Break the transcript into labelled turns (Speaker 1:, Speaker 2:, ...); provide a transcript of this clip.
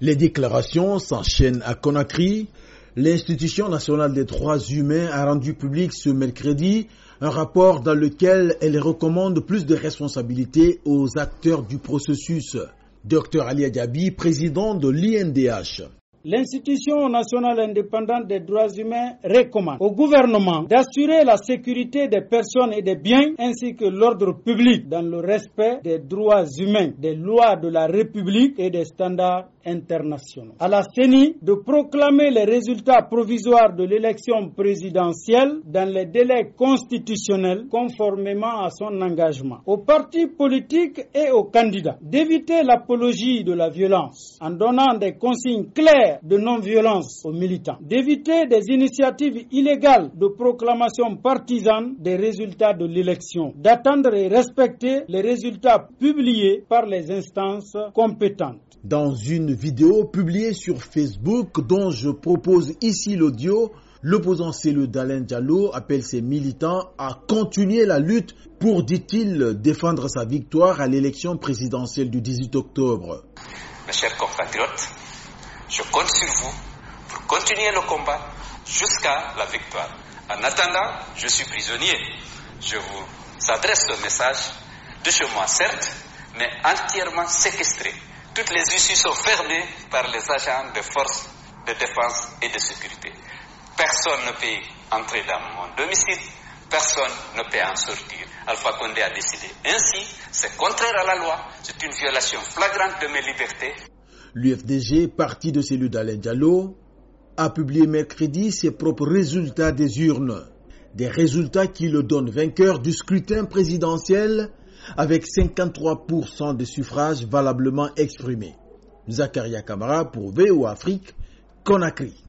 Speaker 1: Les déclarations s'enchaînent à Conakry. L'Institution nationale des droits humains a rendu public ce mercredi un rapport dans lequel elle recommande plus de responsabilités aux acteurs du processus. Dr Ali Adjabi, président de l'INDH.
Speaker 2: L'Institution nationale indépendante des droits humains recommande au gouvernement d'assurer la sécurité des personnes et des biens ainsi que l'ordre public dans le respect des droits humains, des lois de la République et des standards internationaux. À la CENI de proclamer les résultats provisoires de l'élection présidentielle dans les délais constitutionnels conformément à son engagement. Aux partis politiques et aux candidats d'éviter l'apologie de la violence en donnant des consignes claires de non-violence aux militants, d'éviter des initiatives illégales de proclamation partisane des résultats de l'élection, d'attendre et respecter les résultats publiés par les instances compétentes.
Speaker 1: Dans une vidéo publiée sur Facebook dont je propose ici l'audio, l'opposant Cellou Dalein Diallo appelle ses militants à continuer la lutte pour, dit-il, défendre sa victoire à l'élection présidentielle du 18 octobre.
Speaker 3: Mes chers compatriotes, je compte sur vous pour continuer le combat jusqu'à la victoire. En attendant, je suis prisonnier. Je vous adresse ce message de chez moi, certes, mais entièrement séquestré. Toutes les issues sont fermées par les agents des forces de défense et de sécurité. Personne ne peut entrer dans mon domicile, personne ne peut en sortir. Alpha Condé a décidé. Ainsi, c'est contraire à la loi, c'est une violation flagrante de mes libertés.
Speaker 1: L'UFDG, parti de Cellou Dalein Diallo, a publié mercredi ses propres résultats des urnes. Des résultats qui le donnent vainqueur du scrutin présidentiel avec 53% des suffrages valablement exprimés. Zakaria Kamara pour VOA Afrique, Conakry.